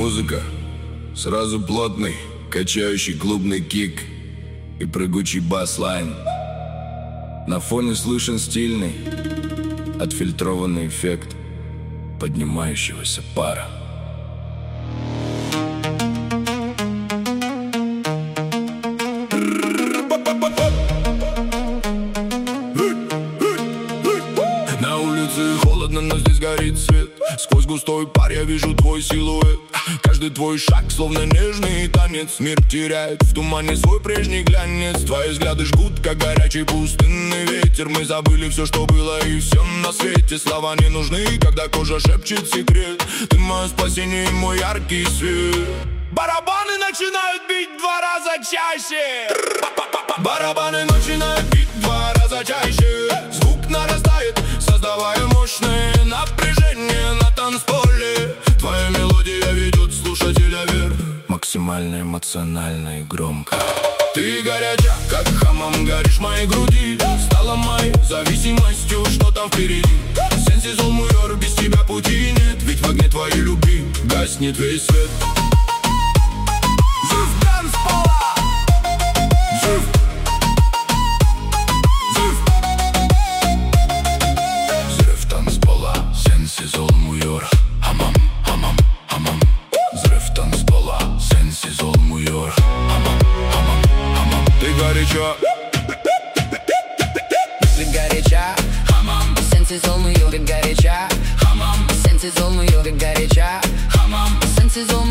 музыка, сразу плотный, качающий клубный кик и прыгучий бас-лайн. На фоне слышен стильный, отфильтрованный эффект поднимающегося пара. На улице холодно, но здесь горит свет. Сквозь густой пар я вижу твой силуэт. Каждый твой шаг, словно нежный танец. Мир теряет в тумане свой прежний глянец. Твои взгляды жгут, как горячий пустынный ветер. Мы забыли все, что было, и все на свете. Слова не нужны, когда кожа шепчет секрет. Ты мое спасение и мой яркий свет. Барабаны начинают бить 2 раза чаще. Барабаны начинают бить 2 раза чаще. Звук нарастает, создавая мощное напряжение на танцполе. Твоя мелодия ведет слушателя вверх, максимально эмоционально и громко. Ты горяча, как хамам горишь в моей груди. Стала моей зависимостью, что там впереди. Сенсизол муйор, без тебя пути нет. Ведь в огне твоей любви гаснет весь свет. Взрыв танцпола, взрыв. Взрыв танцпола, сенсизол муйор. Хамам, хамам, хамам. Взрыв танцпола, сенсизол муйор. Хамам, хамам, хамам. Ты горяча, ты горяча, хамам. Сенсизол муйор, ты горяча, хамам. Сенсизол муйор, ты горяча, хамам. Сенсизол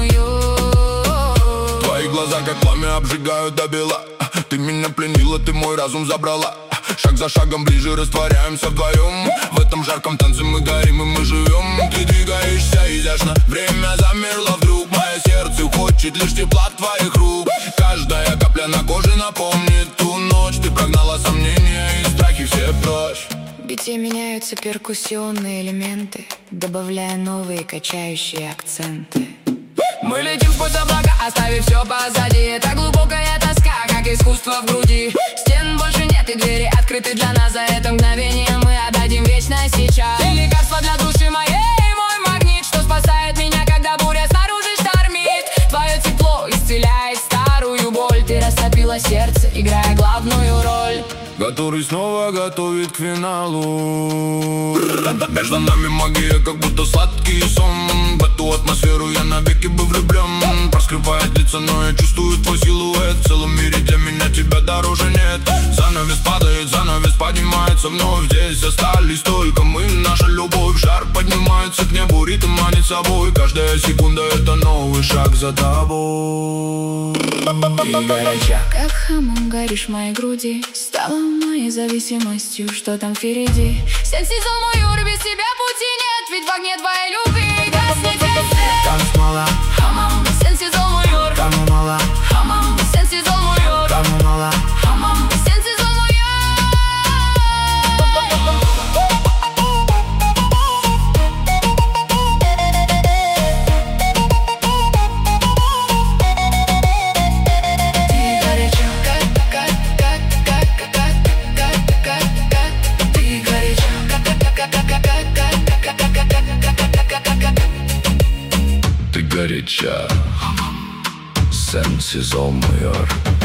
муйор. Твои глаза как пламя обжигают до бела. Ты меня пленила, ты мой разум забрала. Шаг за шагом ближе растворяемся вдвоем. В этом жарком танце мы горим и мы живем. Ты двигаешься изящно, время замерло вдруг. Мое сердце хочет лишь тепла твоих рук. Каждая капля на коже напомнит ту ночь. Ты прогнала сомнения и страхи все прочь. В бите меняются перкуссионные элементы, добавляя новые качающие акценты. Мы летим сквозь облака, оставив все позади. Это глубокая тоска, как искусство в груди. Стен больше нет и двери открыты для нас. За это мгновение мы отдадим вечно сейчас. Ты лекарство для души моей, мой магнит, что спасает меня, когда буря снаружи штормит. Твое тепло исцеляет старую боль. Ты растопила сердце, играя главную роль. Который снова готовит к финалу. Между нами магия, как будто сладкий сон. В эту атмосферу я навеки бы влюблен. Проскрывает лица, но я чувствую твой силуэт. В целом мире для меня тебя дороже нет. Занавес падает, занавес поднимается вновь. Здесь остались только мы, наша любовь. Жар поднимается к небу, ритм манит собой. Каждая секунда это новый шаг за тобой. Ты горяча, как хамам горишь в моей груди. Стала моей зависимостью, что там впереди. Сенсизол муйор, без тебя пути нет. Ведь в огне твоей любви гаснет весь свет. Танцпола, хамам. Сенсизол муйор, камумала, хамам. Сенсизол муйор, камумала. хамам. Сенсизол Ты горяча, сенсизол муйор.